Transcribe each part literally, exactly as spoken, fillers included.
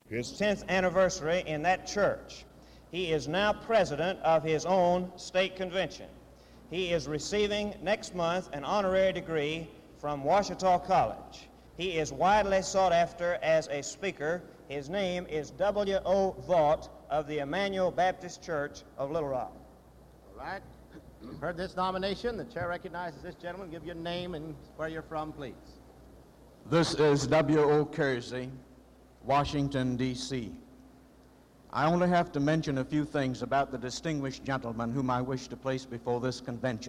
his tenth anniversary in that church. He is now president of his own state convention. He is receiving next month an honorary degree from Ouachita College. He is widely sought after as a speaker. His name is W O Vaught of the Emmanuel Baptist Church of Little Rock. All right. You've heard this nomination. The chair recognizes this gentleman. Give your name and where you're from, please. This is W O Kersey, Washington, D C I only have to mention a few things about the distinguished gentleman whom I wish to place before this convention.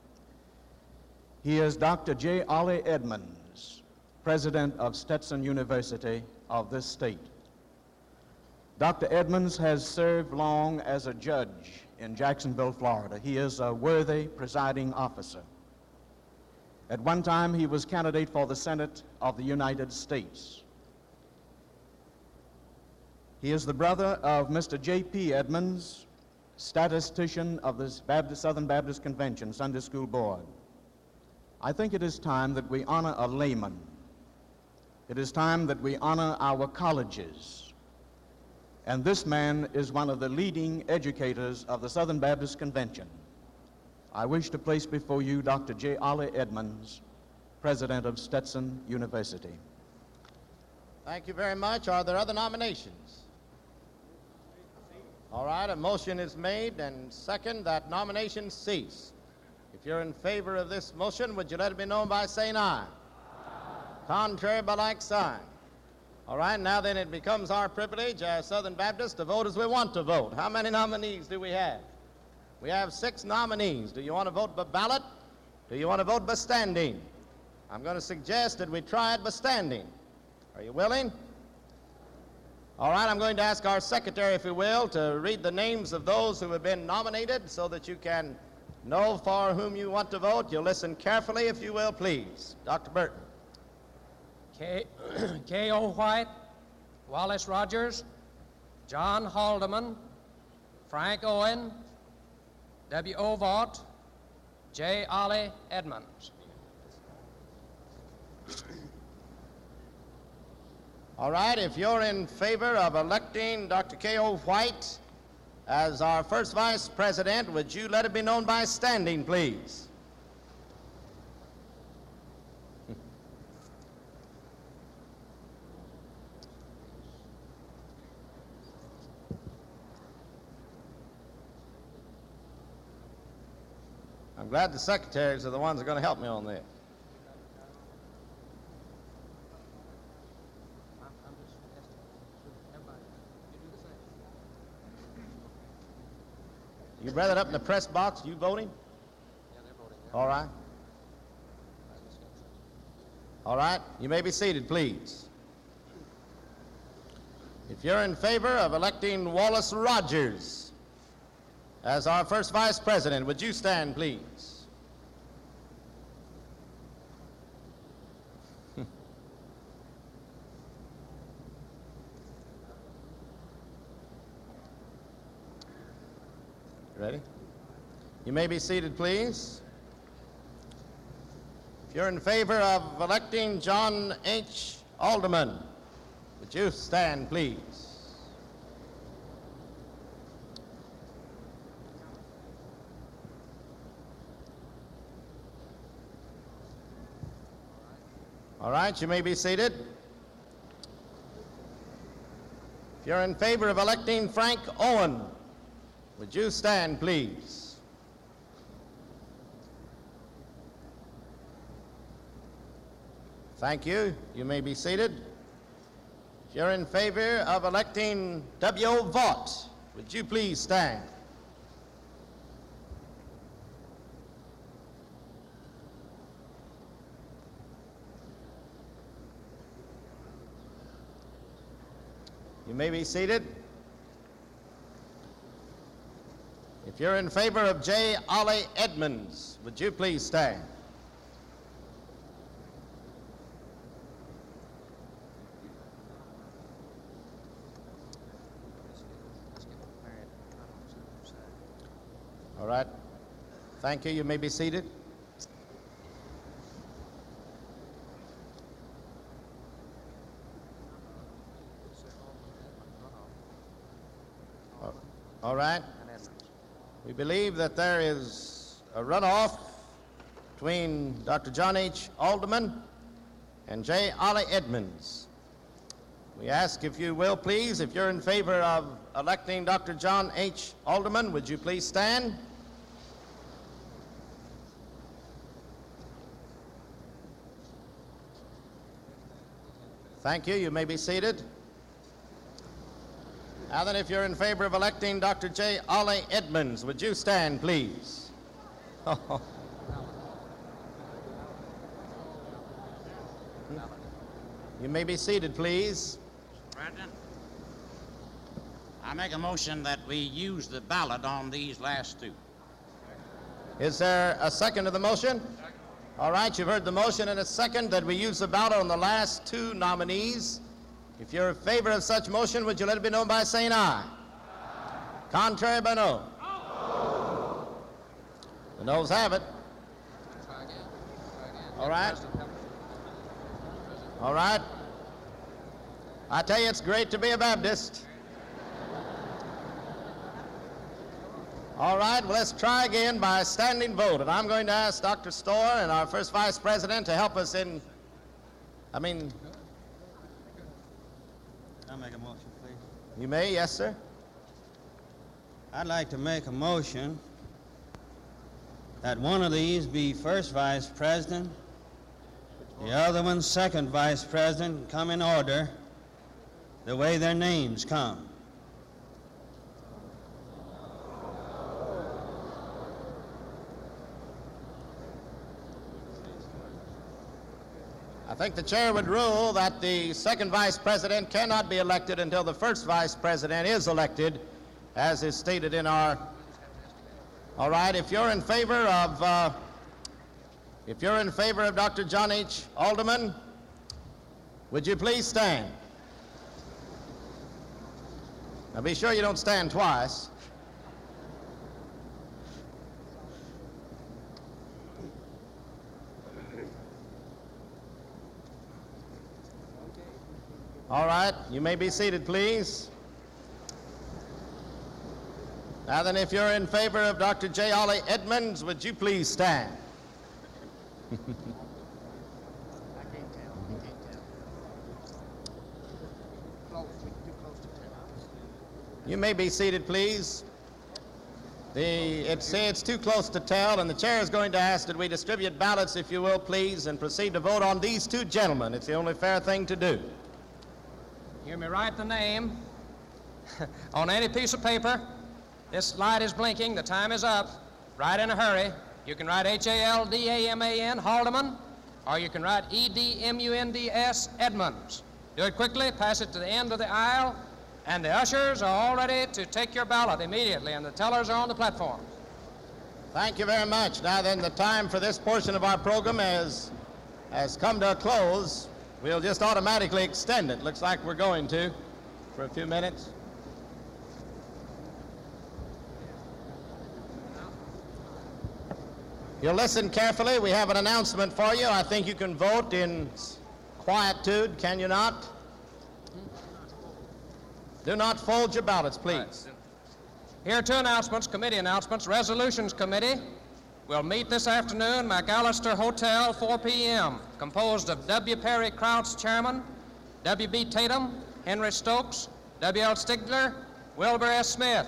He is Doctor J. Ollie Edmonds, president of Stetson University of this state. Doctor Edmonds has served long as a judge in Jacksonville, Florida. He is a worthy presiding officer. At one time, he was candidate for the Senate of the United States. He is the brother of Mister J P Edmonds, statistician of the Baptist, Southern Baptist Convention Sunday School Board. I think it is time that we honor a layman. It is time that we honor our colleges. And this man is one of the leading educators of the Southern Baptist Convention. I wish to place before you Doctor J. Ollie Edmonds, president of Stetson University. Thank you very much. Are there other nominations? All right, a motion is made, and second, that nomination cease. If you're in favor of this motion, would you let it be known by saying aye? Aye. Contrary by like sign. All right, now then it becomes our privilege as Southern Baptists to vote as we want to vote. How many nominees do we have? We have six nominees. Do you want to vote by ballot? Do you want to vote by standing? I'm going to suggest that we try it by standing. Are you willing? All right, I'm going to ask our secretary, if you will, to read the names of those who have been nominated so that you can know for whom you want to vote. You'll listen carefully, if you will, please. Doctor Burton. K O White, Wallace Rogers, John Haldeman, Frank Owen, W O Vaught, J. Ollie Edmonds. All right, if you're in favor of electing Doctor K O White as our first vice president, would you let it be known by standing, please? I'm glad the secretaries are the ones that are going to help me on this. You read it up in the press box. You voting? Yeah, they're voting. Yeah. All right. All right. You may be seated, please. If you're in favor of electing Wallace Rogers as our first vice president, would you stand, please? Ready? You may be seated, please. If you're in favor of electing John H. Alderman, would you stand, please? All right, you may be seated. If you're in favor of electing Frank Owen, would you stand, please? Thank you. You may be seated. If you're in favor of electing W O Vaught, would you please stand? You may be seated. If you're in favor of J. Ollie Edmonds, would you please stand? All right. Thank you. You may be seated. All right. We believe that there is a runoff between Doctor John H. Alderman and J. Ollie Edmonds. We ask, if you will, please, if you're in favor of electing Doctor John H. Alderman, would you please stand? Thank you. You may be seated. Now then, if you're in favor of electing Doctor J. Ollie Edmonds, would you stand, please? You may be seated, please. President, I make a motion that we use the ballot on these last two. Is there a second to the motion? All right, you've heard the motion and a second that we use the ballot on the last two nominees. If you're in favor of such motion, would you let it be known by saying aye? Aye. Contrary by no? No. The noes have it. Try again. Try again. All right. All right. I tell you, it's great to be a Baptist. All right, well, let's try again by standing vote. And I'm going to ask Doctor Storr and our first vice president to help us in, I mean, I'll make a motion, please. you may, yes, sir. I'd like to make a motion that one of these be first vice president, the other one second vice president, come in order the way their names come. I think the chair would rule that the second vice president cannot be elected until the first vice president is elected, as is stated in our... All right, if you're in favor of, uh, if you're in favor of Doctor John H. Alderman, would you please stand? Now be sure you don't stand twice. All right, you may be seated, please. Now then, if you're in favor of Doctor J. Ollie Edmonds, would you please stand? I can't tell. I can't tell. Close. Too close to tell. You may be seated, please. The, it's, it's too close to tell, and the chair is going to ask that we distribute ballots, if you will, please, and proceed to vote on these two gentlemen. It's the only fair thing to do. You may write the name on any piece of paper. This light is blinking. The time is up. Write in a hurry. You can write H A L D A M A N, Haldeman, or you can write E D M U N D S, Edmonds. Do it quickly. Pass it to the end of the aisle, and the ushers are all ready to take your ballot immediately, and the tellers are on the platform. Thank you very much. Now then, the time for this portion of our program has, has come to a close. We'll just automatically extend it. Looks like we're going to for a few minutes. You'll listen carefully. We have an announcement for you. I think you can vote in quietude, can you not? Do not fold your ballots, please. Here are two announcements, committee announcements. Resolutions Committee will meet this afternoon, McAllister Hotel, four p m, composed of W. Perry Krauts, Chairman, W B Tatum, Henry Stokes, W L Stigler, Wilbur S. Smith.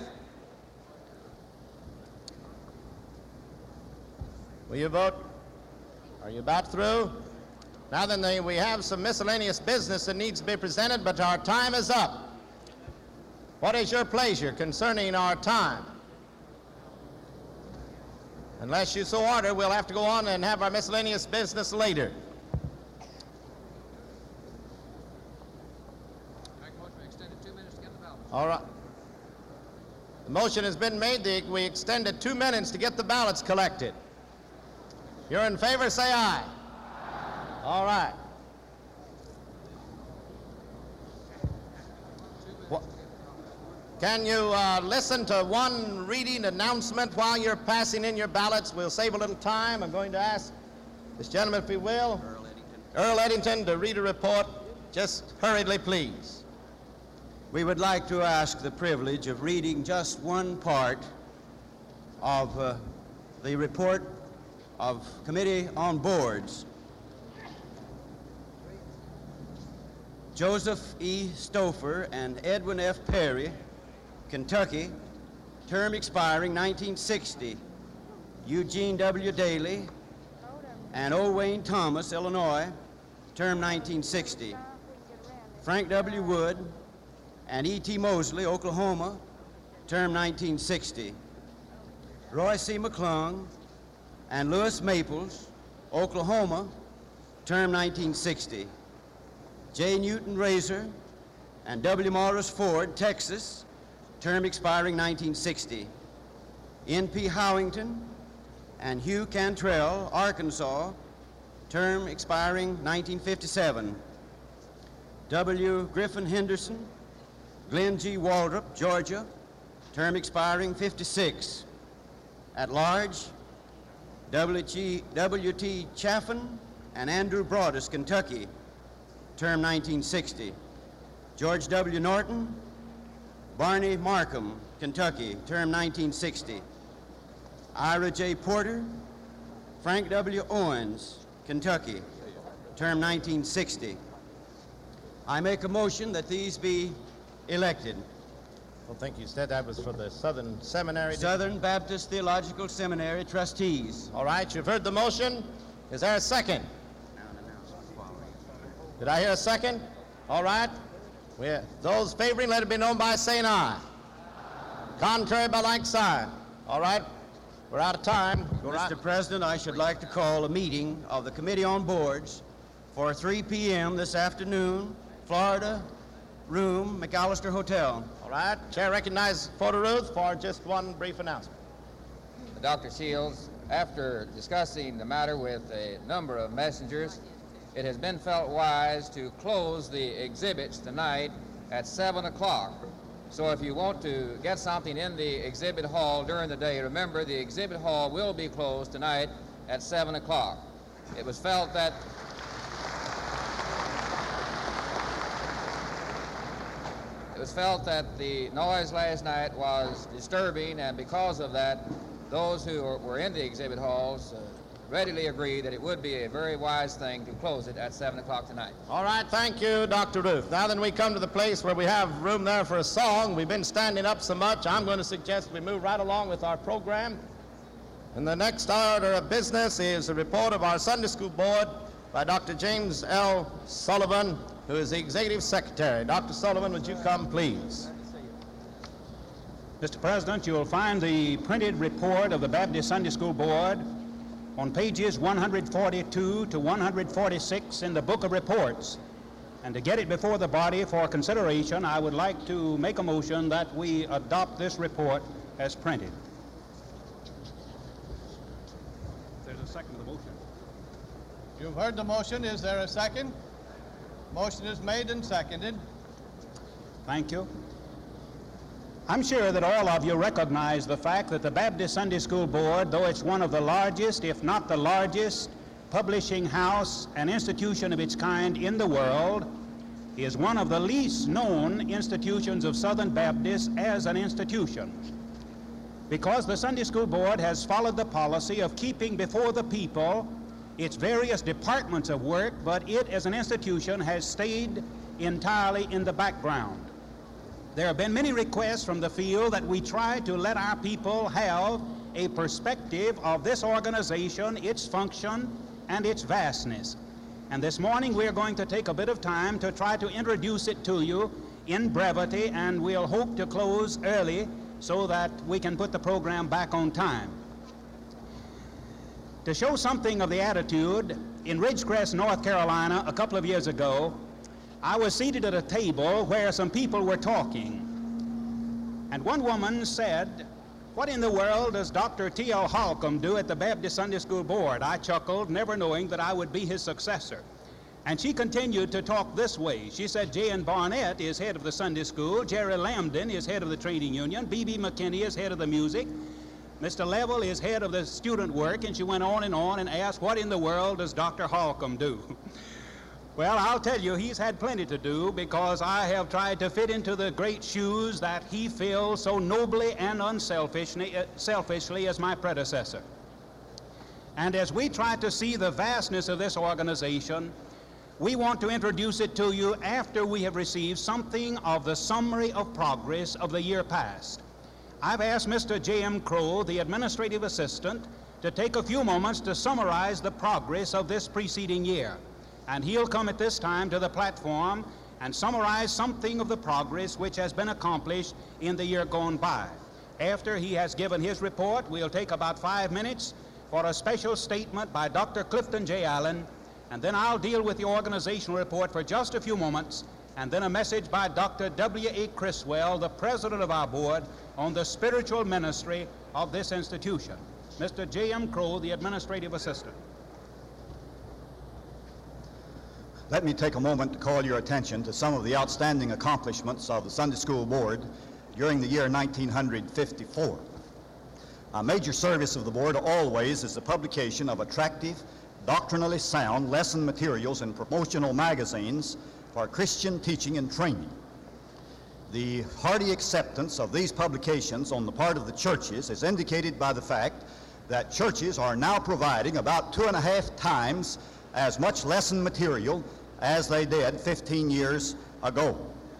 Will you vote? Are you about through? Now then, the, we have some miscellaneous business that needs to be presented, but our time is up. What is your pleasure concerning our time? Unless you so order, we'll have to go on and have our miscellaneous business later. All right. The motion has been made that we extended two minutes to get the ballots collected. If you're in favor, say aye. Aye. All right. What? Can you uh, listen to one reading announcement while you're passing in your ballots? We'll save a little time. I'm going to ask this gentleman, if he will, Earl Eddington, Earl Eddington to read a report. Just hurriedly, please. we would like to ask the privilege of reading just one part of uh, the report of Committee on Boards. Joseph E. Stouffer and Edwin F. Perry, Kentucky, term expiring nineteen sixty. Eugene W. Daly and O. Wayne Thomas, Illinois, term nineteen sixty. Frank W. Wood and E T. Mosley, Oklahoma, term nineteen sixty. Roy C. McClung and Lewis Maples, Oklahoma, term nineteen sixty. J. Newton Razor and W. Morris Ford, Texas, term expiring nineteen sixty. N P. Howington and Hugh Cantrell, Arkansas, term expiring nineteen fifty-seven. W. Griffin Henderson, Glenn G. Waldrop, Georgia, term expiring fifty-six. At large, W. G. W. T. Chaffin and Andrew Broadus, Kentucky, term nineteen sixty. George W. Norton, Barney Markham, Kentucky, term nineteen sixty. Ira J. Porter, Frank W. Owens, Kentucky, term nineteen sixty. I make a motion that these be elected. Well, thank you. Said that was for the Southern Seminary. Southern Baptist Theological Seminary trustees. All right, you've heard the motion. Is there a second? Did I hear a second? All right. We're, those favoring, let it be known by saying aye. Contrary by like sign. All right. We're out of time. Go Mister right. President, I should like to call a meeting of the Committee on Boards for three p m this afternoon, Florida Room, McAllister Hotel. All right. Chair recognizes Porter Ruth for just one brief announcement. Doctor Shields, after discussing the matter with a number of messengers, it has been felt wise to close the exhibits tonight at seven o'clock. So if you want to get something in the exhibit hall during the day, remember the exhibit hall will be closed tonight at seven o'clock. It was felt that it was felt that the noise last night was disturbing, and because of that, those who were in the exhibit halls uh, readily agreed that it would be a very wise thing to close it at seven o'clock tonight. All right, thank you, Doctor Ruth. Now then we come to the place where we have room there for a song. We've been standing up so much, I'm going to suggest we move right along with our program. And the next order of business is a report of our Sunday School Board by Doctor James L. Sullivan, who is the Executive Secretary. Doctor Sullivan, would you come, please? Mister President, you will find the printed report of the Baptist Sunday School Board on pages one forty-two to one forty-six in the Book of Reports. And to get it before the body for consideration, I would like to make a motion that we adopt this report as printed. There's a second to the motion. You've heard the motion. Is there a second? Motion is made and seconded. Thank you. I'm sure that all of you recognize the fact that the Baptist Sunday School Board, though it's one of the largest, if not the largest, publishing house and institution of its kind in the world, is one of the least known institutions of Southern Baptists as an institution. Because the Sunday School Board has followed the policy of keeping before the people its various departments of work, but it as an institution has stayed entirely in the background. There have been many requests from the field that we try to let our people have a perspective of this organization, its function, and its vastness. And this morning we're going to take a bit of time to try to introduce it to you in brevity, and we'll hope to close early so that we can put the program back on time. To show something of the attitude, in Ridgecrest, North Carolina, a couple of years ago, I was seated at a table where some people were talking. And one woman said, "What in the world does Doctor T L Holcomb do at the Baptist Sunday School Board?" I chuckled, never knowing that I would be his successor. And she continued to talk this way. She said, J N Barnett is head of the Sunday School, Jerry Lambden is head of the Training Union, B B McKinney is head of the music, Mister Level is head of the student work, and she went on and on and asked, "What in the world does Doctor Holcomb do?" Well, I'll tell you, he's had plenty to do, because I have tried to fit into the great shoes that he fills so nobly and unselfishly uh, selfishly as my predecessor. And as we try to see the vastness of this organization, we want to introduce it to you after we have received something of the summary of progress of the year past. I've asked Mister J M Crow, the administrative assistant, to take a few moments to summarize the progress of this preceding year. And he'll come at this time to the platform and summarize something of the progress which has been accomplished in the year gone by. After he has given his report, we'll take about five minutes for a special statement by Doctor Clifton J. Allen, and then I'll deal with the organizational report for just a few moments, and then a message by Doctor W A Criswell, the president of our board, on the spiritual ministry of this institution. Mister J M Crow, the administrative assistant. Let me take a moment to call your attention to some of the outstanding accomplishments of the Sunday School Board during the year nineteen fifty-four. A major service of the Board always is the publication of attractive, doctrinally sound lesson materials in promotional magazines for Christian teaching and training. The hearty acceptance of these publications on the part of the churches is indicated by the fact that churches are now providing about two and a half times as much lesson material as they did fifteen years ago.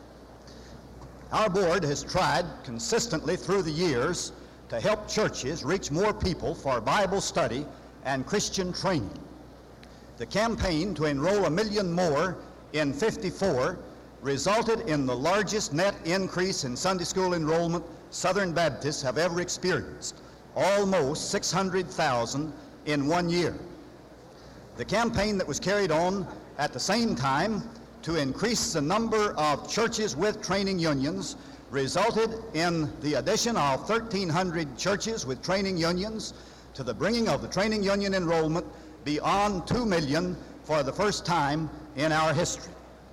Our board has tried consistently through the years to help churches reach more people for Bible study and Christian training. The campaign to enroll a million more in fifty-four resulted in the largest net increase in Sunday school enrollment Southern Baptists have ever experienced, almost six hundred thousand in one year. The campaign that was carried on at the same time to increase the number of churches with training unions resulted in the addition of thirteen hundred churches with training unions, to the bringing of the training union enrollment beyond two million for the first time in our history.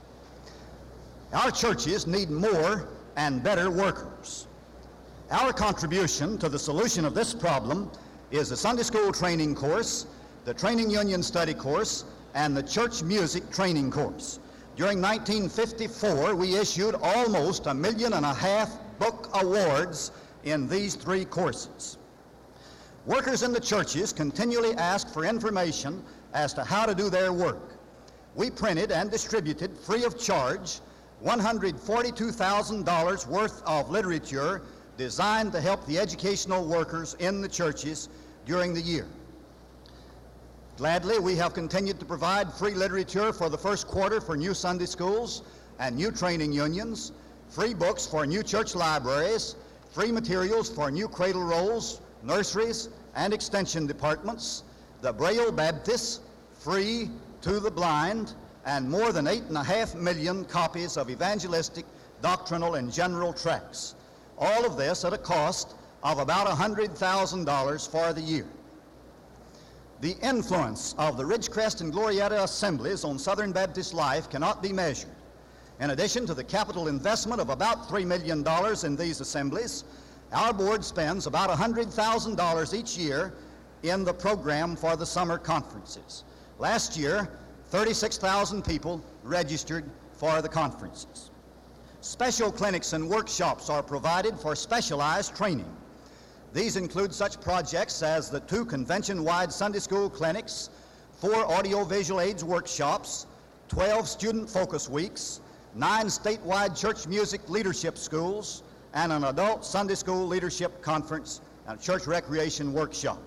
Our churches need more and better workers. Our contribution to the solution of this problem is the Sunday school training course, the training union study course, and the church music training course. During nineteen fifty-four, we issued almost a million and a half book awards in these three courses. Workers in the churches continually ask for information as to how to do their work. We printed and distributed free of charge one hundred forty-two thousand dollars worth of literature designed to help the educational workers in the churches during the year. Gladly, we have continued to provide free literature for the first quarter for new Sunday schools and new training unions, free books for new church libraries, free materials for new cradle rolls, nurseries, and extension departments, the Braille Baptists, free to the blind, and more than eight and a half million copies of evangelistic, doctrinal, and general tracts. All of this at a cost of about one hundred thousand dollars for the year. The influence of the Ridgecrest and Glorieta assemblies on Southern Baptist life cannot be measured. In addition to the capital investment of about three million dollars in these assemblies, our board spends about one hundred thousand dollars each year in the program for the summer conferences. Last year, thirty-six thousand people registered for the conferences. Special clinics and workshops are provided for specialized training. These include such projects as the two convention-wide Sunday school clinics, four audio-visual aids workshops, twelve student focus weeks, nine statewide church music leadership schools, and an adult Sunday school leadership conference and church recreation workshop.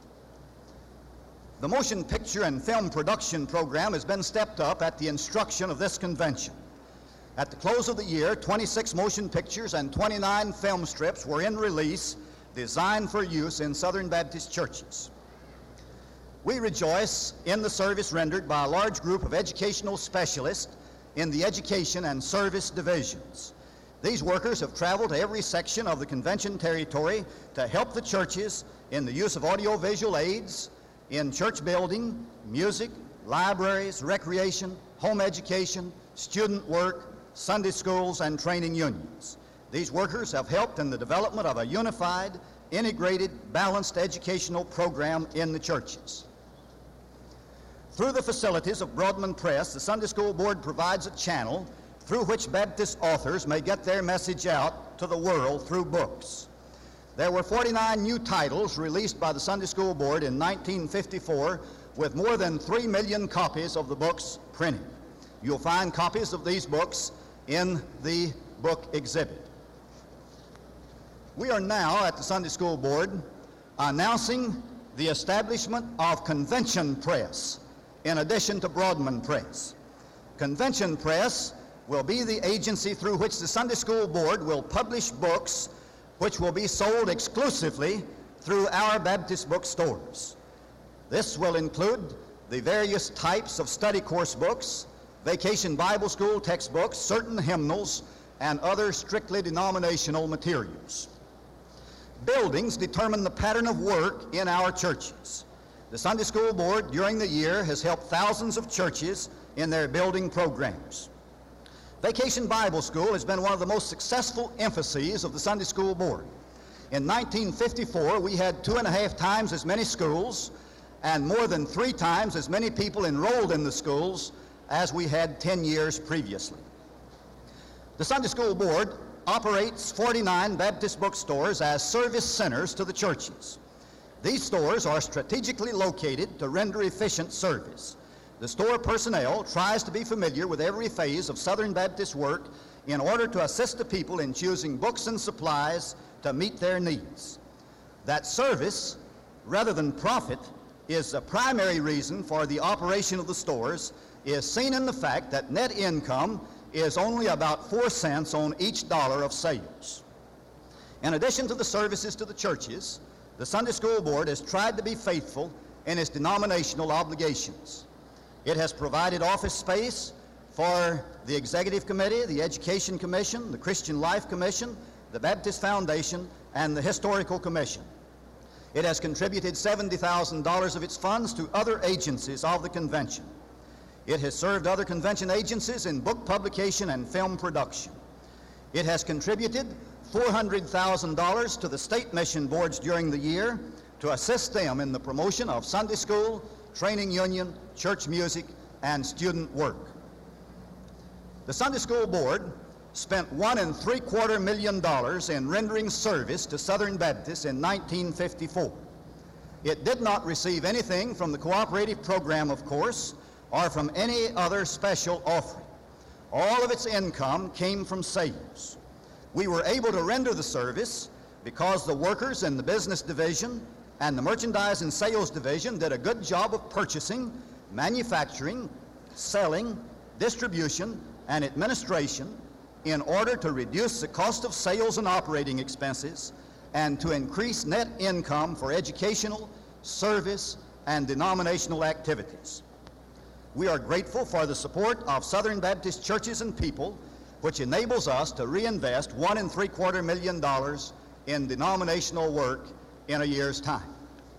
The motion picture and film production program has been stepped up at the instruction of this convention. At the close of the year, twenty-six motion pictures and twenty-nine film strips were in release, designed for use in Southern Baptist churches. We rejoice in the service rendered by a large group of educational specialists in the education and service divisions. These workers have traveled to every section of the convention territory to help the churches in the use of audio-visual aids, in church building, music, libraries, recreation, home education, student work, Sunday schools, and training unions. These workers have helped in the development of a unified, integrated, balanced educational program in the churches. Through the facilities of Broadman Press, the Sunday School Board provides a channel through which Baptist authors may get their message out to the world through books. There were forty-nine new titles released by the Sunday School Board in nineteen fifty-four, with more than three million copies of the books printed. You'll find copies of these books in the book exhibit. We are now at the Sunday School Board announcing the establishment of Convention Press in addition to Broadman Press. Convention Press will be the agency through which the Sunday School Board will publish books which will be sold exclusively through our Baptist bookstores. This will include the various types of study course books, vacation Bible school textbooks, certain hymnals, and other strictly denominational materials. Buildings determine the pattern of work in our churches. The Sunday School Board during the year has helped thousands of churches in their building programs. Vacation Bible School has been one of the most successful emphases of the Sunday School Board. In nineteen fifty-four, we had two and a half times as many schools and more than three times as many people enrolled in the schools as we had ten years previously. The Sunday School Board operates forty-nine Baptist bookstores as service centers to the churches. These stores are strategically located to render efficient service. The store personnel tries to be familiar with every phase of Southern Baptist work in order to assist the people in choosing books and supplies to meet their needs. That service, rather than profit, is the primary reason for the operation of the stores, is seen in the fact that net income is only about four cents on each dollar of sales. In addition to the services to the churches, the Sunday School Board has tried to be faithful in its denominational obligations. It has provided office space for the Executive Committee, the Education Commission, the Christian Life Commission, the Baptist Foundation, and the Historical Commission. It has contributed seventy thousand dollars of its funds to other agencies of the convention. It has served other convention agencies in book publication and film production. It has contributed four hundred thousand dollars to the state mission boards during the year to assist them in the promotion of Sunday school, training union, church music, and student work. The Sunday School Board spent one and three quarter million dollars in rendering service to Southern Baptists in nineteen fifty-four. It did not receive anything from the cooperative program, of course, or from any other special offering. All of its income came from sales. We were able to render the service because the workers in the business division and the merchandise and sales division did a good job of purchasing, manufacturing, selling, distribution, and administration in order to reduce the cost of sales and operating expenses and to increase net income for educational, service, and denominational activities. We are grateful for the support of Southern Baptist churches and people, which enables us to reinvest one and three quarter million dollars in denominational work in a year's time.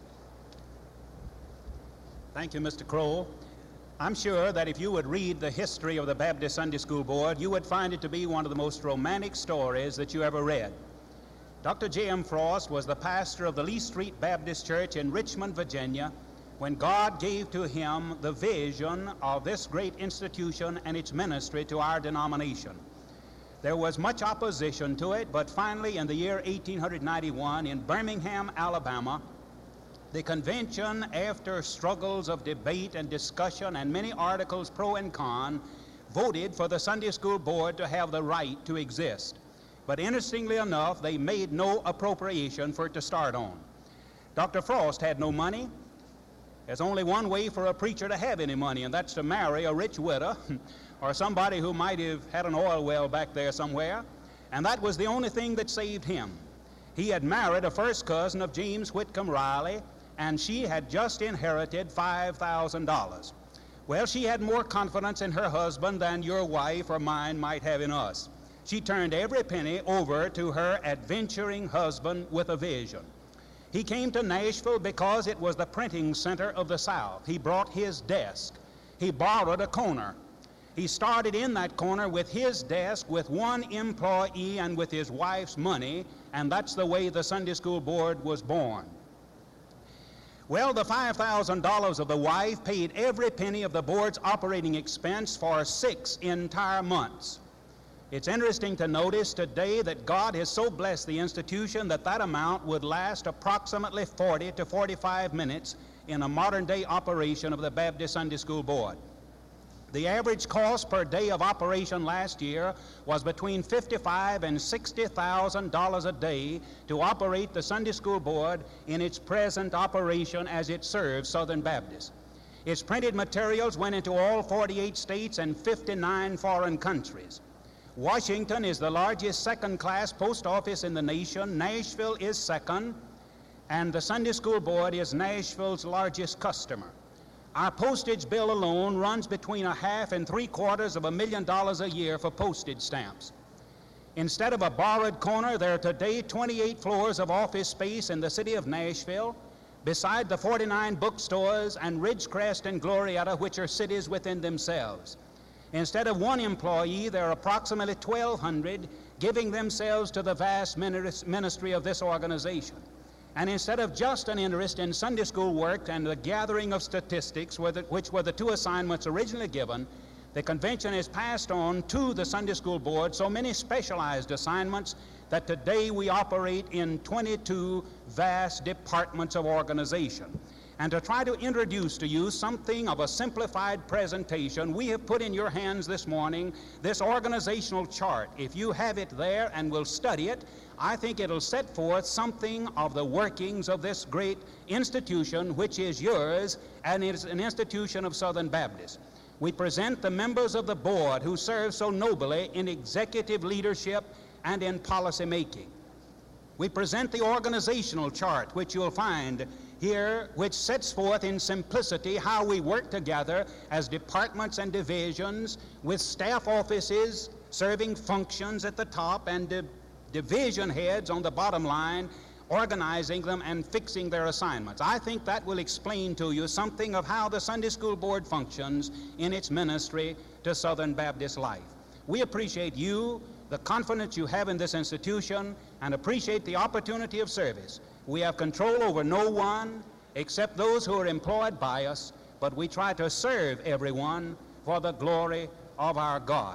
Thank you, Mister Kroll. I'm sure that if you would read the history of the Baptist Sunday School Board, you would find it to be one of the most romantic stories that you ever read. Doctor J M Frost was the pastor of the Lee Street Baptist Church in Richmond, Virginia, when God gave to him the vision of this great institution and its ministry to our denomination. There was much opposition to it, but finally in the year eighteen ninety-one in Birmingham, Alabama, the convention, after struggles of debate and discussion and many articles pro and con, voted for the Sunday School Board to have the right to exist. But interestingly enough, they made no appropriation for it to start on. Doctor Frost had no money. There's only one way for a preacher to have any money, and that's to marry a rich widow or somebody who might have had an oil well back there somewhere, and that was the only thing that saved him. He had married a first cousin of James Whitcomb Riley, and she had just inherited five thousand dollars. Well, she had more confidence in her husband than your wife or mine might have in us. She turned every penny over to her adventuring husband with a vision. He came to Nashville because it was the printing center of the South. He brought his desk. He borrowed a corner. He started in that corner with his desk, with one employee, and with his wife's money, and that's the way the Sunday School Board was born. Well, the five thousand dollars of the wife paid every penny of the board's operating expense for six entire months. It's interesting to notice today that God has so blessed the institution that that amount would last approximately forty to forty-five minutes in a modern-day operation of the Baptist Sunday School Board. The average cost per day of operation last year was between fifty-five thousand dollars and sixty thousand dollars a day to operate the Sunday School Board in its present operation as it serves Southern Baptists. Its printed materials went into all forty-eight states and fifty-nine foreign countries. Washington is the largest second-class post office in the nation. Nashville is second, and the Sunday School Board is Nashville's largest customer. Our postage bill alone runs between a half and three quarters of a million dollars a year for postage stamps. Instead of a borrowed corner, there are today twenty-eight floors of office space in the city of Nashville, beside the forty-nine bookstores and Ridgecrest and Glorietta, which are cities within themselves. Instead of one employee, there are approximately twelve hundred giving themselves to the vast ministry of this organization. And instead of just an interest in Sunday school work and the gathering of statistics, which were the two assignments originally given, the convention has passed on to the Sunday School Board so many specialized assignments that today we operate in twenty-two vast departments of organization. And to try to introduce to you something of a simplified presentation, we have put in your hands this morning this organizational chart. If you have it there and will study it, I think it'll set forth something of the workings of this great institution, which is yours, and it's an institution of Southern Baptists. We present the members of the board who serve so nobly in executive leadership and in policy making. We present the organizational chart, which you'll find here, which sets forth in simplicity how we work together as departments and divisions with staff offices serving functions at the top and di division heads on the bottom line, organizing them and fixing their assignments. I think that will explain to you something of how the Sunday School Board functions in its ministry to Southern Baptist life. We appreciate you, the confidence you have in this institution, and appreciate the opportunity of service. We have control over no one except those who are employed by us, but we try to serve everyone for the glory of our God.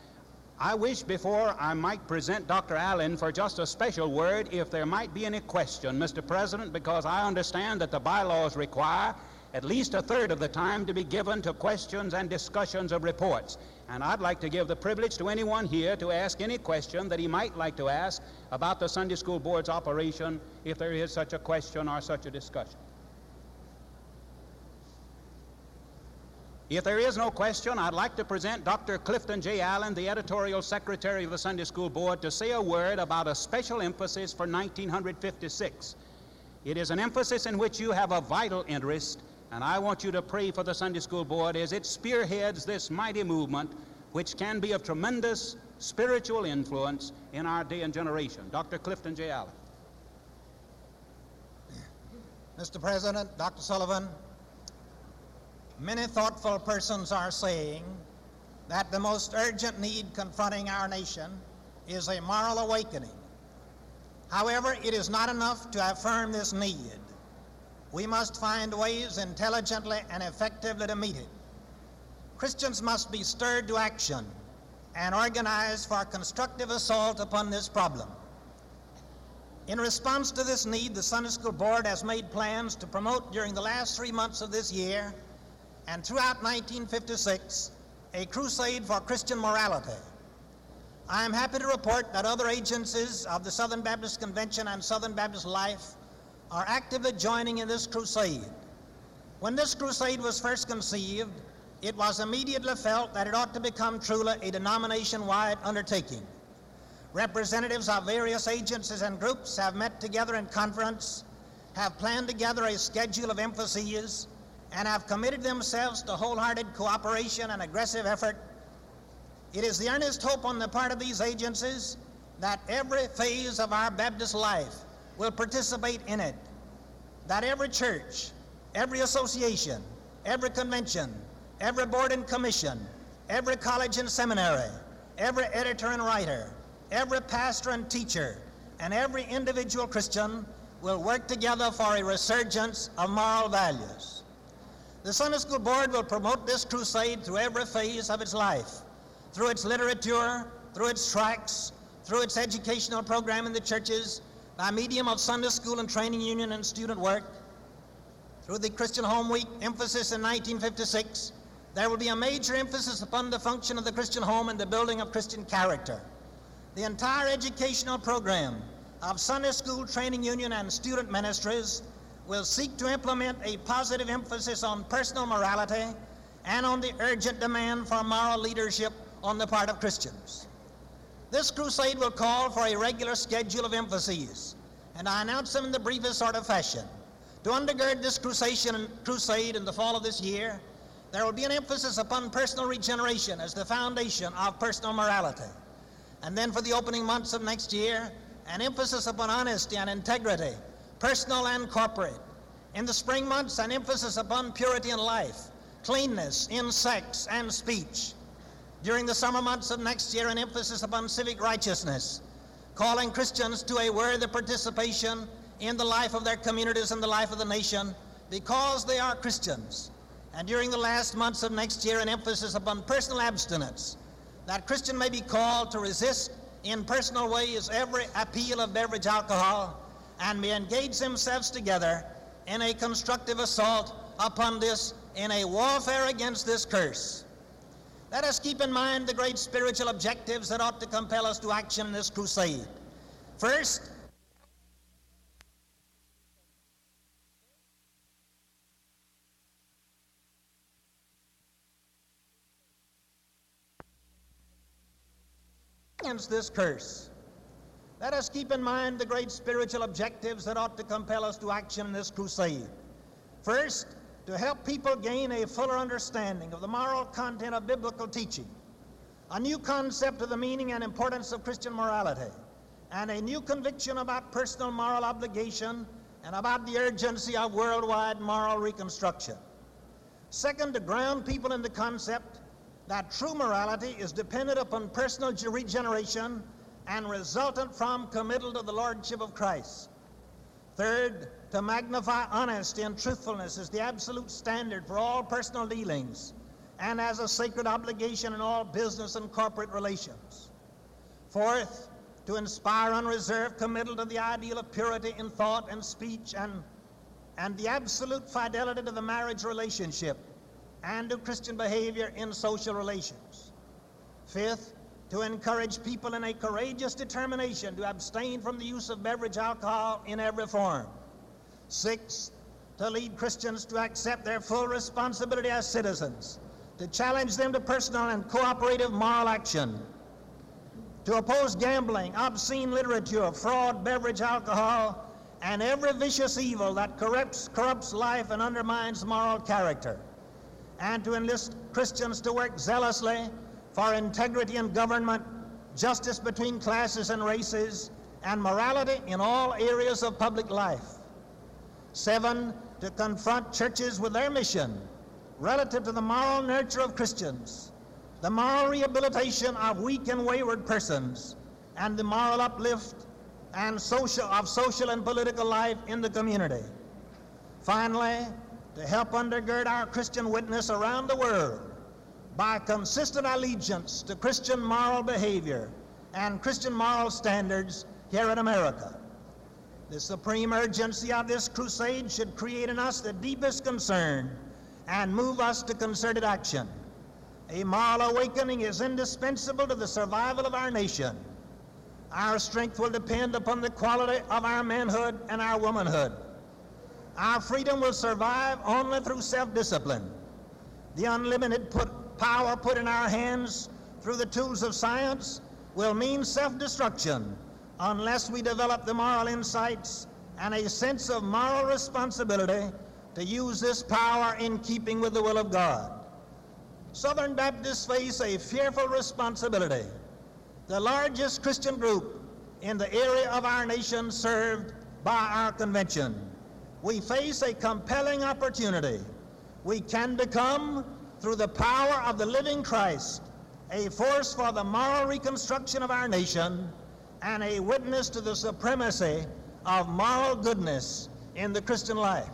I wish before I might present Doctor Allen for just a special word if there might be any question, Mister President, because I understand that the bylaws require at least a third of the time to be given to questions and discussions of reports. And I'd like to give the privilege to anyone here to ask any question that he might like to ask about the Sunday School Board's operation, if there is such a question or such a discussion. If there is no question, I'd like to present Doctor Clifton J. Allen, the editorial secretary of the Sunday School Board, to say a word about a special emphasis for nineteen fifty-six. It is an emphasis in which you have a vital interest, and I want you to pray for the Sunday School Board as it spearheads this mighty movement, which can be of tremendous spiritual influence in our day and generation. Doctor Clifton J. Allen. Mister President, Doctor Sullivan, many thoughtful persons are saying that the most urgent need confronting our nation is a moral awakening. However, it is not enough to affirm this need. We must find ways intelligently and effectively to meet it. Christians must be stirred to action and organized for constructive assault upon this problem. In response to this need, the Sunday School Board has made plans to promote during the last three months of this year and throughout nineteen fifty-six a crusade for Christian morality. I am happy to report that other agencies of the Southern Baptist Convention and Southern Baptist Life are actively joining in this crusade. When this crusade was first conceived, it was immediately felt that it ought to become truly a denomination-wide undertaking. Representatives of various agencies and groups have met together in conference, have planned together a schedule of emphases, and have committed themselves to wholehearted cooperation and aggressive effort. It is the earnest hope on the part of these agencies that every phase of our Baptist life will participate in it, that every church, every association, every convention, every board and commission, every college and seminary, every editor and writer, every pastor and teacher, and every individual Christian will work together for a resurgence of moral values. The Sunday School Board will promote this crusade through every phase of its life, through its literature, through its tracts, through its educational program in the churches, by medium of Sunday School and Training Union and student work, through the Christian Home Week emphasis in nineteen fifty-six, there will be a major emphasis upon the function of the Christian home and the building of Christian character. The entire educational program of Sunday School, Training Union, and student ministries will seek to implement a positive emphasis on personal morality and on the urgent demand for moral leadership on the part of Christians. This crusade will call for a regular schedule of emphases, and I announce them in the briefest sort of fashion. To undergird this crusade in the fall of this year, there will be an emphasis upon personal regeneration as the foundation of personal morality. And then for the opening months of next year, an emphasis upon honesty and integrity, personal and corporate. In the spring months, an emphasis upon purity in life, cleanness in sex and speech. During the summer months of next year, an emphasis upon civic righteousness, calling Christians to a worthy participation in the life of their communities and the life of the nation because they are Christians. And during the last months of next year, an emphasis upon personal abstinence, that Christian may be called to resist in personal ways every appeal of beverage alcohol and may engage themselves together in a constructive assault upon this, in a warfare against this curse. Let us keep in mind the great spiritual objectives that ought to compel us to action in this crusade. First, against this curse. Let us keep in mind the great spiritual objectives that ought to compel us to action in this crusade. First, to help people gain a fuller understanding of the moral content of biblical teaching, a new concept of the meaning and importance of Christian morality, and a new conviction about personal moral obligation and about the urgency of worldwide moral reconstruction. Second, to ground people in the concept that true morality is dependent upon personal regeneration and resultant from committal to the Lordship of Christ. Third, to magnify honesty and truthfulness as the absolute standard for all personal dealings and as a sacred obligation in all business and corporate relations. Fourth, to inspire unreserved committal to the ideal of purity in thought and speech and, and the absolute fidelity to the marriage relationship and to Christian behavior in social relations. Fifth, to encourage people in a courageous determination to abstain from the use of beverage alcohol in every form. Sixth, to lead Christians to accept their full responsibility as citizens, to challenge them to personal and cooperative moral action, to oppose gambling, obscene literature, fraud, beverage alcohol, and every vicious evil that corrupts, corrupts life and undermines moral character, and to enlist Christians to work zealously for integrity in government, justice between classes and races, and morality in all areas of public life. Seven, to confront churches with their mission relative to the moral nurture of Christians, the moral rehabilitation of weak and wayward persons, and the moral uplift and social, of social and political life in the community. Finally, to help undergird our Christian witness around the world by consistent allegiance to Christian moral behavior and Christian moral standards here in America. The supreme urgency of this crusade should create in us the deepest concern and move us to concerted action. A moral awakening is indispensable to the survival of our nation. Our strength will depend upon the quality of our manhood and our womanhood. Our freedom will survive only through self-discipline. The unlimited put, power put in our hands through the tools of science will mean self-destruction unless we develop the moral insights and a sense of moral responsibility to use this power in keeping with the will of God. Southern Baptists face a fearful responsibility. The largest Christian group in the area of our nation served by our convention. We face a compelling opportunity. We can become, through the power of the living Christ, a force for the moral reconstruction of our nation and a witness to the supremacy of moral goodness in the Christian life.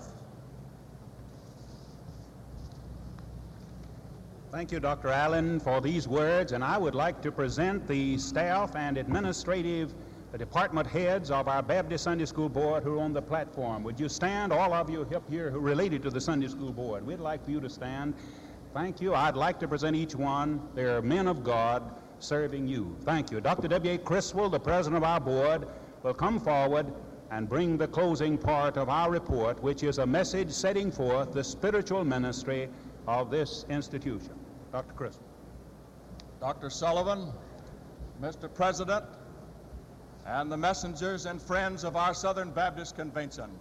Thank you, Doctor Allen, for these words, and I would like to present the staff and administrative department heads of our Baptist Sunday School Board who are on the platform. Would you stand, all of you up here who are related to the Sunday School Board? We'd like for you to stand. Thank you. I'd like to present each one. They're men of God serving you. Thank you. Doctor W A. Criswell, the president of our board, will come forward and bring the closing part of our report, which is a message setting forth the spiritual ministry of this institution. Doctor Criswell. Doctor Sullivan, Mister President, and the messengers and friends of our Southern Baptist Convention.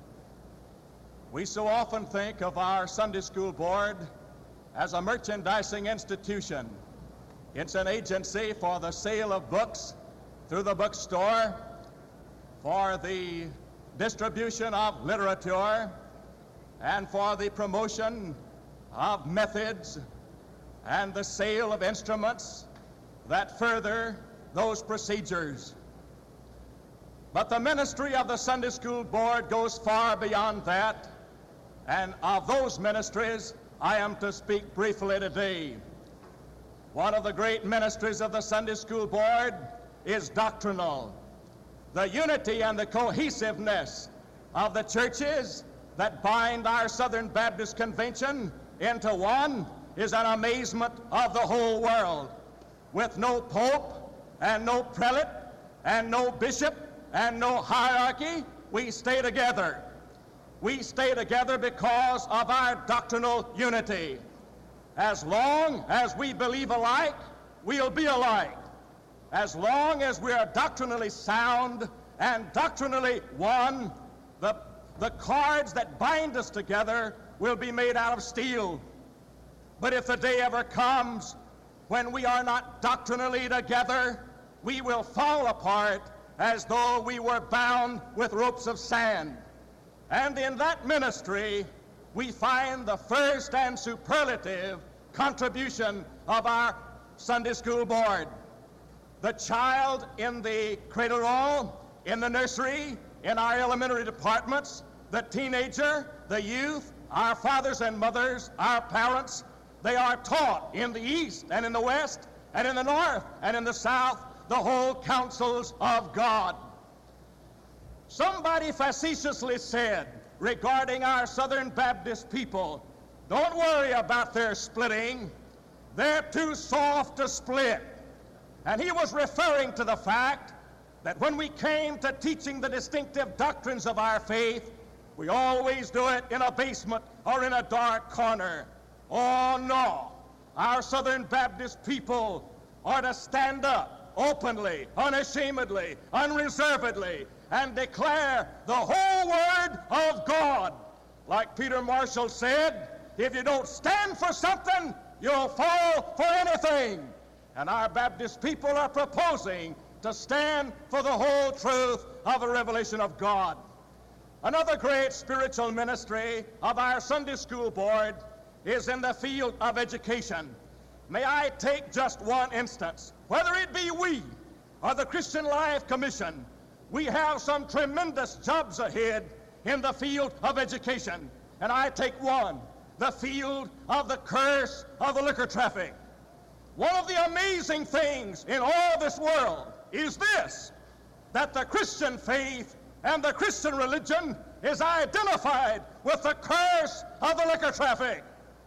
We so often think of our Sunday School Board as a merchandising institution. It's an agency for the sale of books through the bookstore, for the distribution of literature, and for the promotion of methods and the sale of instruments that further those procedures. But the ministry of the Sunday School Board goes far beyond that, and of those ministries I am to speak briefly today. One of the great ministries of the Sunday School Board is doctrinal. The unity and the cohesiveness of the churches that bind our Southern Baptist Convention into one is an amazement of the whole world. With no pope and no prelate and no bishop and no hierarchy, we stay together. We stay together because of our doctrinal unity. As long as we believe alike, we'll be alike. As long as we are doctrinally sound and doctrinally one, the, the cords that bind us together will be made out of steel. But if the day ever comes when we are not doctrinally together, we will fall apart as though we were bound with ropes of sand. And in that ministry, we find the first and superlative contribution of our Sunday School Board. The child in the cradle roll, in the nursery, in our elementary departments, the teenager, the youth, our fathers and mothers, our parents, they are taught in the East and in the West and in the North and in the South the whole counsels of God. Somebody facetiously said regarding our Southern Baptist people, don't worry about their splitting. They're too soft to split. And he was referring to the fact that when we came to teaching the distinctive doctrines of our faith, we always do it in a basement or in a dark corner. Oh no, our Southern Baptist people are to stand up openly, unashamedly, unreservedly, and declare the whole word of God. Like Peter Marshall said, if you don't stand for something, you'll fall for anything. And our Baptist people are proposing to stand for the whole truth of the revelation of God. Another great spiritual ministry of our Sunday School Board is in the field of education. May I take just one instance? Whether it be we or the Christian Life Commission, we have some tremendous jobs ahead in the field of education. And I take one, the field of the curse of the liquor traffic. One of the amazing things in all this world is this, that the Christian faith and the Christian religion is identified with the curse of the liquor traffic.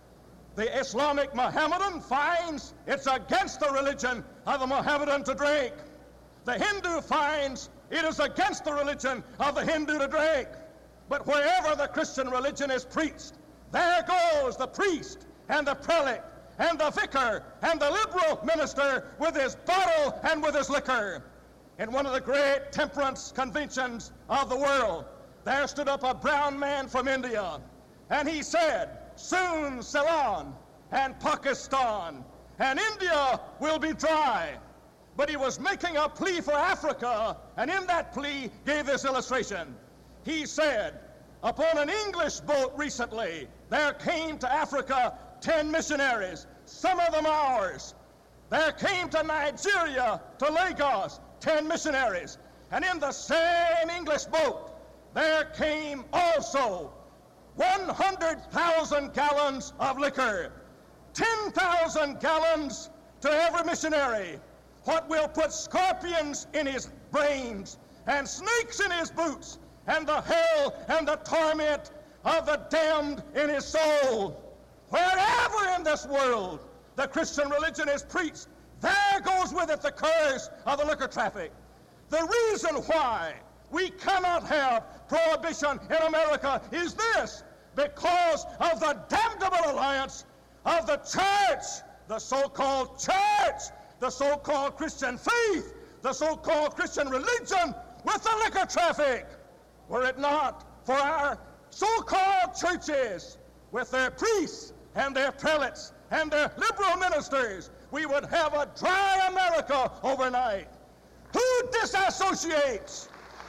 The Islamic Mohammedan finds it's against the religion of the Mohammedan to drink. The Hindu finds it is against the religion of the Hindu to drink. But wherever the Christian religion is preached, there goes the priest and the prelate and the vicar and the liberal minister with his bottle and with his liquor. In one of the great temperance conventions of the world, there stood up a brown man from India, and he said, soon Ceylon and Pakistan and India will be dry. But he was making a plea for Africa, and in that plea gave this illustration. He said, upon an English boat recently, there came to Africa ten missionaries, some of them ours. There came to Nigeria, to Lagos, ten missionaries. And in the same English boat, there came also one hundred thousand gallons of liquor, ten thousand gallons to every missionary, what will put scorpions in his brains and snakes in his boots, and the hell and the torment of the damned in his soul. Wherever in this world the Christian religion is preached, there goes with it the curse of the liquor traffic. The reason why we cannot have prohibition in America is this: because of the damnable alliance of the church, the so-called church, the so-called Christian faith, the so-called Christian religion with the liquor traffic. Were it not for our so-called churches with their priests and their prelates and their liberal ministers, we would have a dry America overnight. Who disassociates?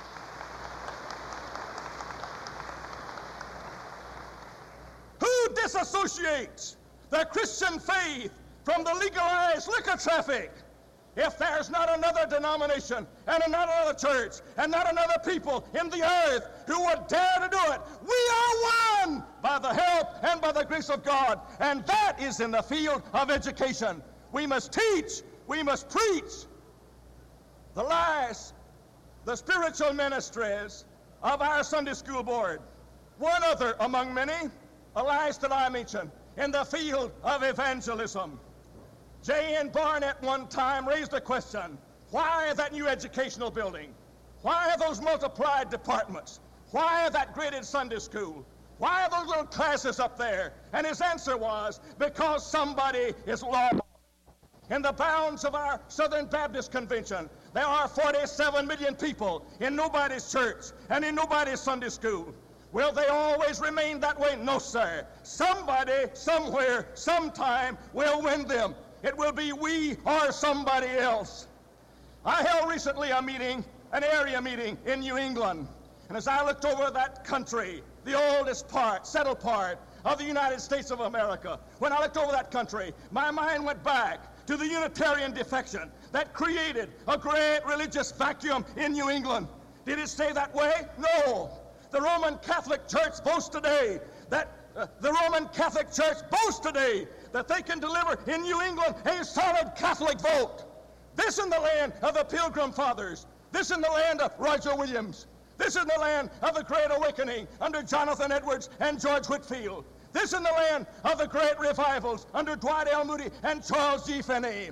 Who disassociates the Christian faith from the legalized liquor traffic? If there's not another denomination and not another church and not another people in the earth who would dare to do it, we are one by the help and by the grace of God, and that is in the field of education. We must teach, we must preach. The last, the spiritual ministries of our Sunday School Board. One other among many, the last that I mentioned, in the field of evangelism. J N Barnett one time raised a question: why that new educational building? Why those multiplied departments? Why that graded Sunday school? Why those little classes up there? And his answer was, because somebody is lost. In the bounds of our Southern Baptist Convention, there are forty-seven million people in nobody's church and in nobody's Sunday school. Will they always remain that way? No, sir. Somebody, somewhere, sometime will win them. It will be we or somebody else. I held recently a meeting, an area meeting in New England. And as I looked over that country, the oldest part, settled part of the United States of America, when I looked over that country, my mind went back to the Unitarian defection that created a great religious vacuum in New England. Did it stay that way? No. The Roman Catholic Church boasts today that uh, the Roman Catholic Church boasts today that they can deliver in New England a solid Catholic vote. This in the land of the Pilgrim Fathers. This in the land of Roger Williams. This in the land of the Great Awakening under Jonathan Edwards and George Whitefield. This in the land of the great revivals under Dwight L. Moody and Charles G. Finney.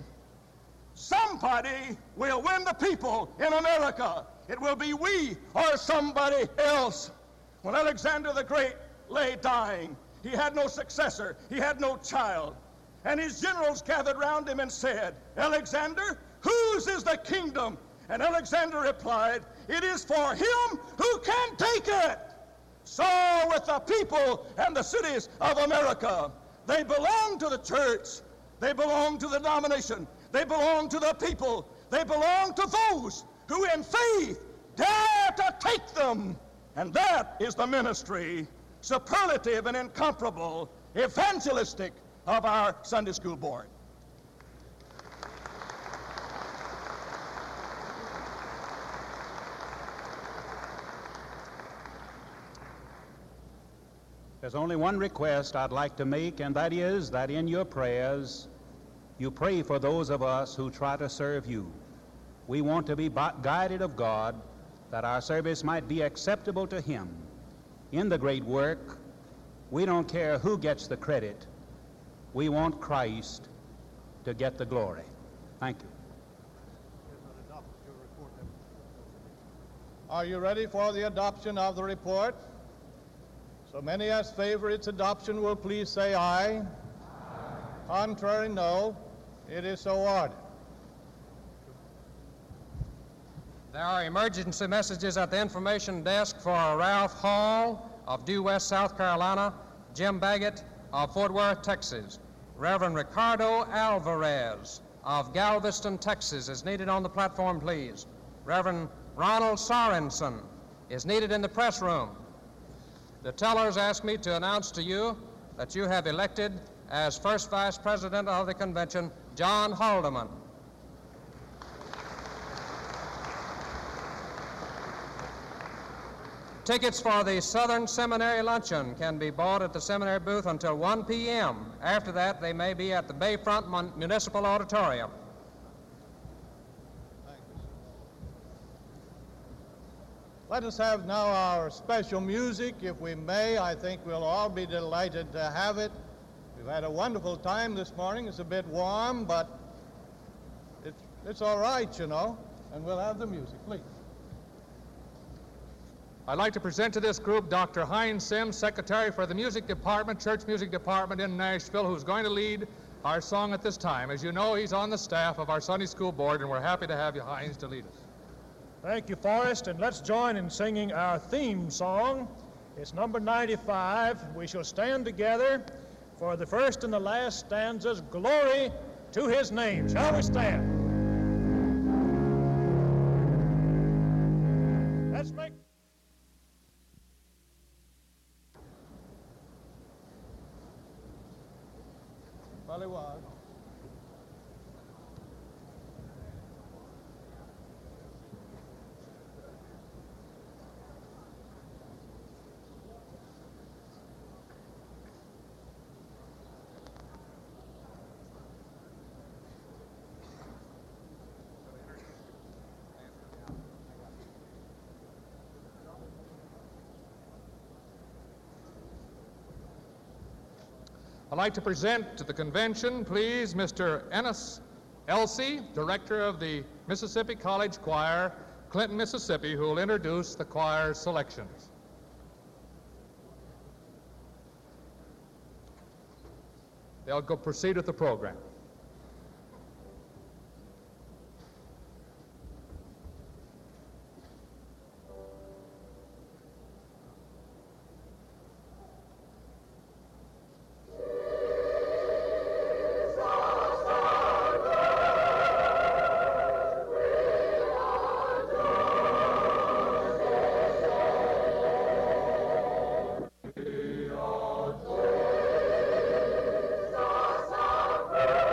Somebody will win the people in America. It will be we or somebody else. When Alexander the Great lay dying, he had no successor, he had no child. And his generals gathered round him and said, Alexander, whose is the kingdom? And Alexander replied, it is for him who can take it. So with the people and the cities of America, they belong to the church, they belong to the denomination, they belong to the people, they belong to those who in faith dare to take them. And that is the ministry, superlative and incomparable, evangelistic, of our Sunday School Board. There's only one request I'd like to make, and that is that in your prayers, you pray for those of us who try to serve you. We want to be guided of God, that our service might be acceptable to Him. In the great work, we don't care who gets the credit. We want Christ to get the glory. Thank you. Are you ready for the adoption of the report? So many as favor its adoption will please say aye. Aye. Contrary, no. It is so ordered. There are emergency messages at the information desk for Ralph Hall of Due West, South Carolina, Jim Baggett of Fort Worth, Texas. Reverend Ricardo Alvarez of Galveston, Texas is needed on the platform, please. Reverend Ronald Sorensen is needed in the press room. The tellers ask me to announce to you that you have elected as first vice president of the convention, John Haldeman. Tickets for the Southern Seminary Luncheon can be bought at the seminary booth until one p m After that, they may be at the Bayfront Mun- Municipal Auditorium. Let us have now our special music, if we may. I think we'll all be delighted to have it. We've had a wonderful time this morning. It's a bit warm, but it's, it's all right, you know. And we'll have the music, please. I'd like to present to this group Doctor Heinz Sims, Secretary for the Music Department, Church Music Department in Nashville, who's going to lead our song at this time. As you know, he's on the staff of our Sunday School Board, and we're happy to have you, Heinz, to lead us. Thank you, Forrest, and let's join in singing our theme song. It's number ninety-five. We shall stand together for the first and the last stanzas, Glory to His Name. Shall we stand? Let's make... Well, it was. I'd like to present to the convention, please, Mister Ennis Elsey, Director of the Mississippi College Choir, Clinton, Mississippi, who will introduce the choir selections. They'll go proceed with the program. Our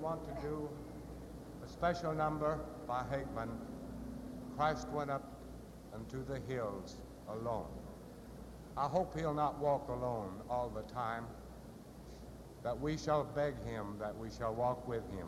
want to do a special number by Hageman, Christ Went Up Unto the Hills Alone. I hope he'll not walk alone all the time, that we shall beg him, that we shall walk with him.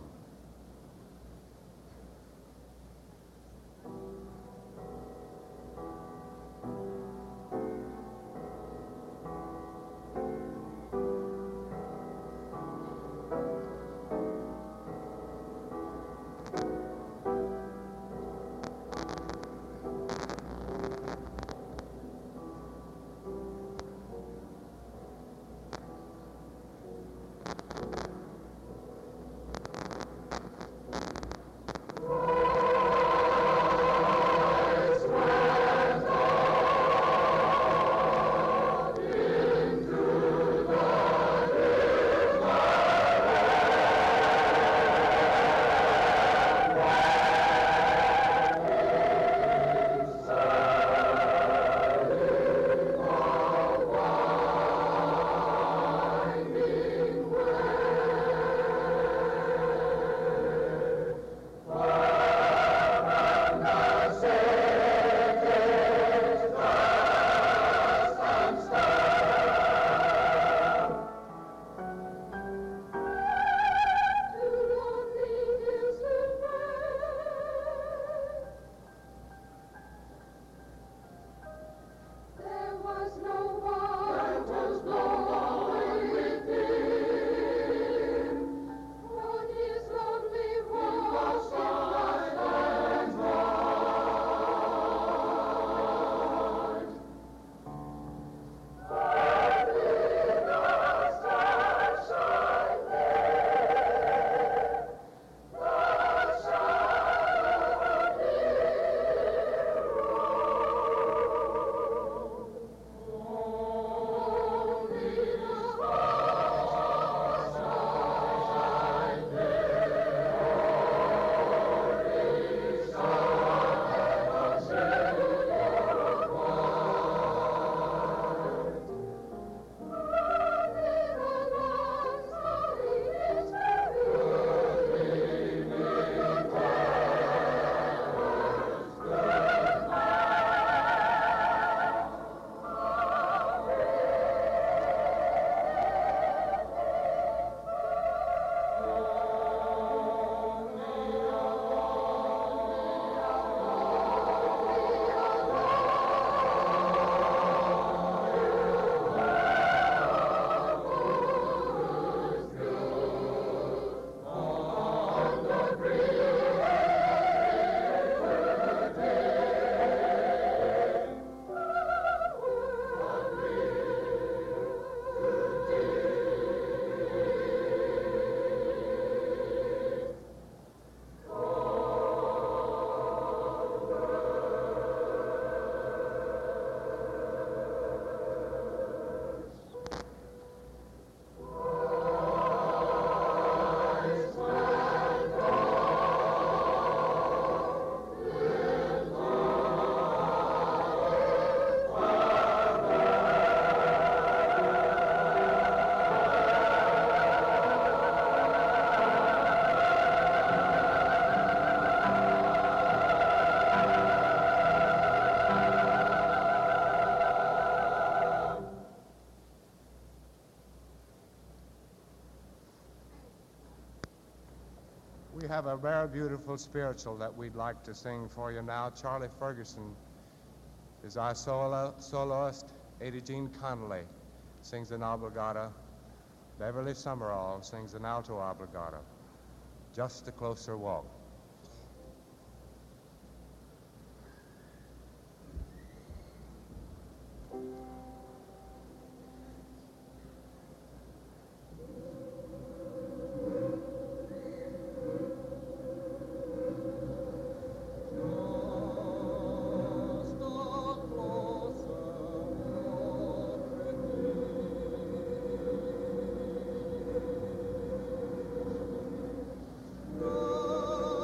We have a very beautiful spiritual that we'd like to sing for you now. Charlie Ferguson is our solo, soloist. Ada Jean Connolly sings an obligato. Beverly Summerall sings an alto obligato. Just a Closer Walk. Oh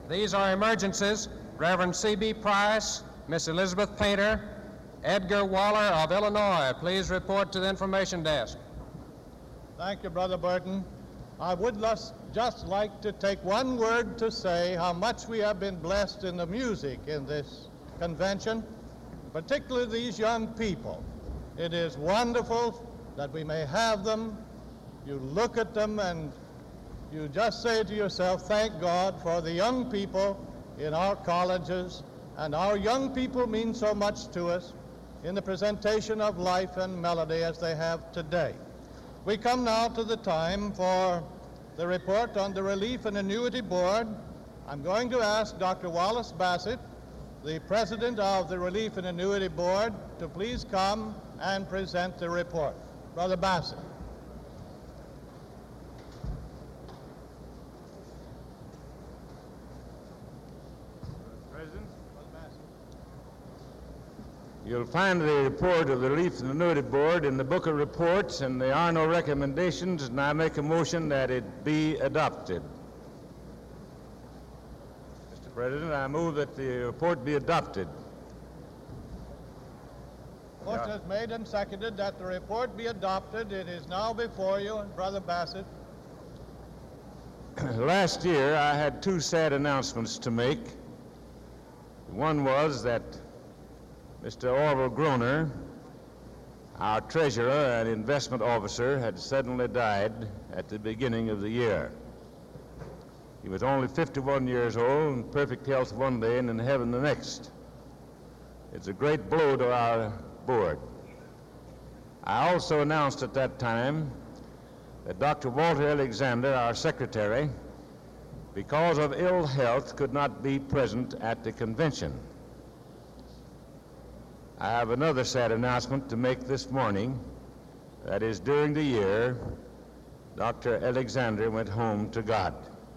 These are emergencies. Reverend C B Price, Miss Elizabeth Painter, Edgar Waller of Illinois, please report to the information desk. Thank you, Brother Burton. I would just like to take one word to say how much we have been blessed in the music in this convention, particularly these young people. It is wonderful that we may have them. You look at them and you just say to yourself, thank God for the young people in our colleges, and our young people mean so much to us in the presentation of life and melody as they have today. We come now to the time for the report on the Relief and Annuity Board. I'm going to ask Doctor Wallace Bassett, the president of the Relief and Annuity Board, to please come and present the report. Brother Bassett. You'll find the report of the Relief and Annuity Board in the book of reports, and there are no recommendations, and I make a motion that it be adopted. Mister President, I move that the report be adopted. Motion is made and seconded that the report be adopted. It is now before you, Brother Bassett. Last year, I had two sad announcements to make. One was that Mister Orville Groner, our treasurer and investment officer, had suddenly died at the beginning of the year. He was only fifty-one years old, in perfect health one day and in heaven the next. It's a great blow to our board. I also announced at that time that Doctor Walter Alexander, our secretary, because of ill health, could not be present at the convention. I have another sad announcement to make this morning. That is, during the year, Doctor Alexander went home to God.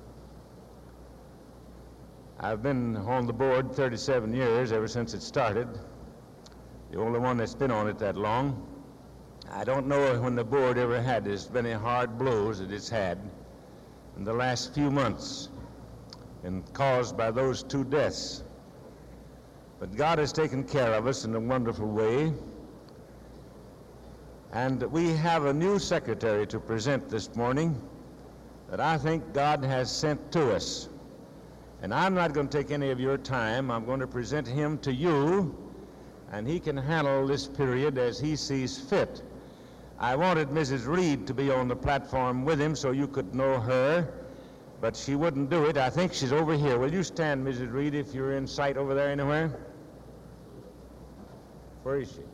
I've been on the board thirty-seven years, ever since it started, the only one that's been on it that long. I don't know when the board ever had as many hard blows that it's had in the last few months, and caused by those two deaths. But God has taken care of us in a wonderful way. And we have a new secretary to present this morning that I think God has sent to us. And I'm not going to take any of your time. I'm going to present him to you, and he can handle this period as he sees fit. I wanted Missus Reed to be on the platform with him so you could know her, but she wouldn't do it. I think she's over here. Will you stand, Missus Reed, if you're in sight over there anywhere? Where is she?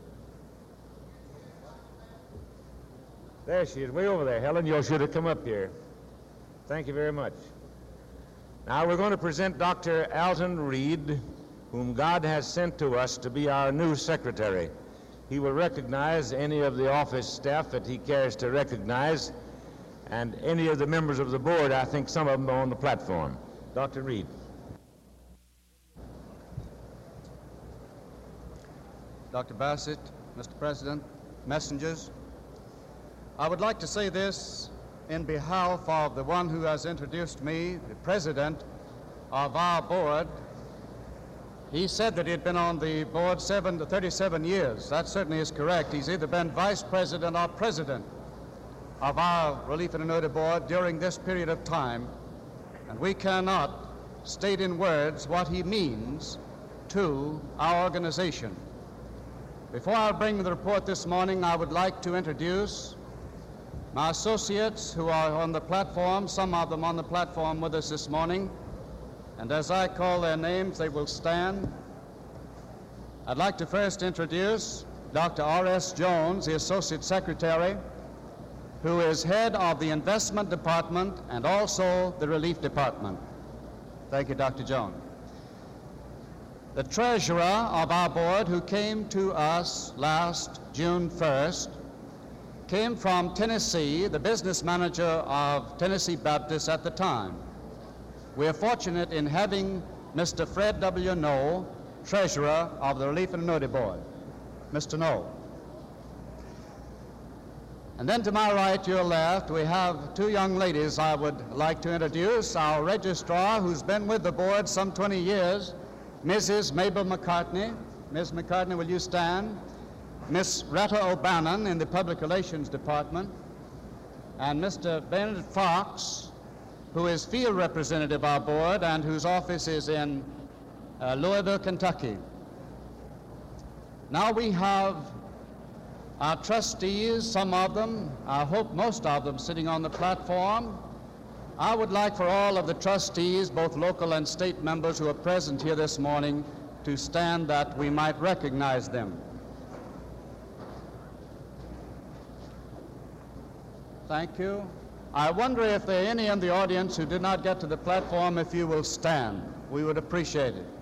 There she is, way over there. Helen, you should have come up here. Thank you very much. Now we're going to present Doctor Alton Reed, whom God has sent to us to be our new secretary. He will recognize any of the office staff that he cares to recognize, and any of the members of the board. I think some of them are on the platform. Doctor Reed. Doctor Bassett, Mister President, messengers, I would like to say this in behalf of the one who has introduced me, the president of our board. He said that he had been on the board seven to thirty-seven years. That certainly is correct. He's either been vice president or president of our Relief and Annuity Board during this period of time, and we cannot state in words what he means to our organization. Before I bring the report this morning, I would like to introduce my associates who are on the platform, some of them on the platform with us this morning, and as I call their names, they will stand. I'd like to first introduce Doctor R S Jones, the Associate Secretary, who is head of the Investment Department and also the Relief Department. Thank you, Doctor Jones. The treasurer of our board, who came to us last June first, came from Tennessee, the business manager of Tennessee Baptist at the time. We are fortunate in having Mister Fred W. Noel, treasurer of the Relief and Annuity Board. Mister Noel. And then to my right, your left, we have two young ladies I would like to introduce. Our registrar, who's been with the board some twenty years, Missus Mabel McCartney. Miz McCartney, will you stand? Miss Retta O'Bannon in the Public Relations Department, and Mister Bernard Fox, who is field representative of our board and whose office is in uh, Louisville, Kentucky. Now we have our trustees, some of them, I hope most of them, sitting on the platform. I would like for all of the trustees, both local and state members who are present here this morning, to stand that we might recognize them. Thank you. I wonder if there are any in the audience who did not get to the platform, if you will stand. We would appreciate it.